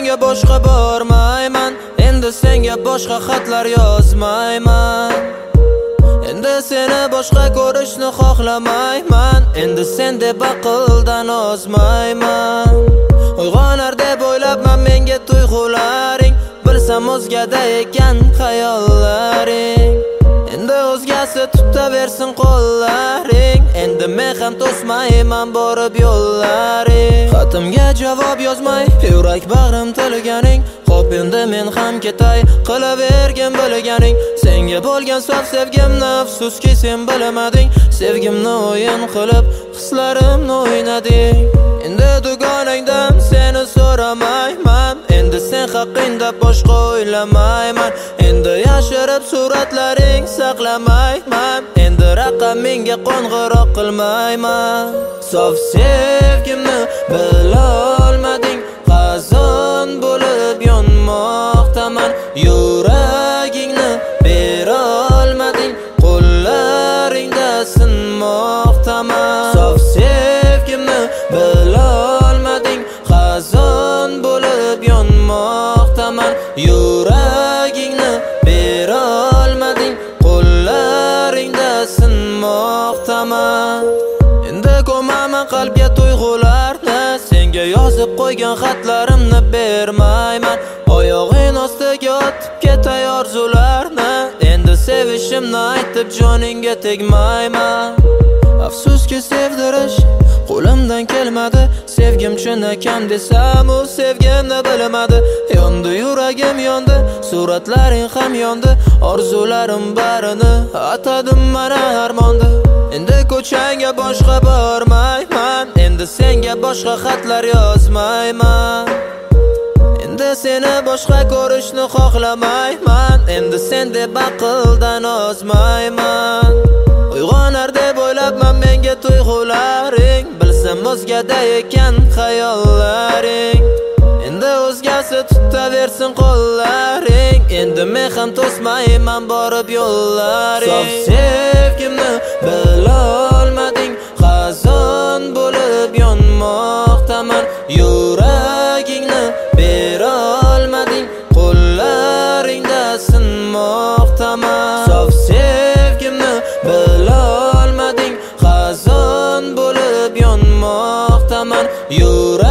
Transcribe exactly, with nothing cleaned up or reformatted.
ko'changga boshqa bormayman, endi senga boshqa xatlar yozmayman. Endi seni boshqa ko'rishni xohlamayman, endi sen deb aqldan ozmayman. Uyg'onar deb o'ylabman menga tuyg'ularing, bilsam o'zgada ekan xayollaring. Endi o'zgasi tutaversin qo'llaring, endi men ham to'smayman borib yo'llaring. Xatimga javob yozmay yurak bag'rim tilganing, xo'p endi men ham ketay, qilavergin bilganing. Senga bo'lgan sof sevgimni afsuski sen bilmading, sevgimni o'yin qilib hislarimni o'ynading. Endi dugonangdan seni so'ramayman, endi sen haqingda boshqa o'ylamayman. Endi yashirib suratlaring saqlamayman, endi raqamingga qo'ng'iroq qilmayman. Sof sevgimni bilolmading, qazon bo'lib yonmoqdaman. Yuragingni berolmading, qo'llaringda sinmoqdaman. Sof sevgimni bilolmading, qazon bo'lib yonmoqdaman. Yuragingni berolmading, qo'llaringda sinmoqdaman. Endi ko'maman qalbga tuyg'ularni, senga yozib qo'ygan xatlarimni bermayman. Oyog'ing ostiga otib ketay orzularni, endi sevishimni aytib joningga tegmayman. Afsuski sevdirish qo'limdan kelmadi, sevgim chinakam desam u sevgimni bilmadi. Yondi yuragim yondi, suratlaring ham yondi, orzularim barini atadim mana armonda. Endi ko'changga boshqa bormayman, endi senga boshqa xatlar yozmayman. Endi seni boshqa ko'rishni xohlamayman, endi sen deb aqldan ozmayman. Uyg'onar deb o'ylabman menga tuyg'ularing, bilsam o'zgada ekan xayollaring. Endi o'zgasi tutaversin qo'llaring, endi men ham to'smayman borib yo'llaring. Sof sevgimni bilolmading, qazon bo'lib yonmoqdaman. Yuragingni berolmading, qo'llaringda sinmoqdaman. Sof sevgimni bilolmading, qazon bo'lib yonmoqdaman. Yuragingni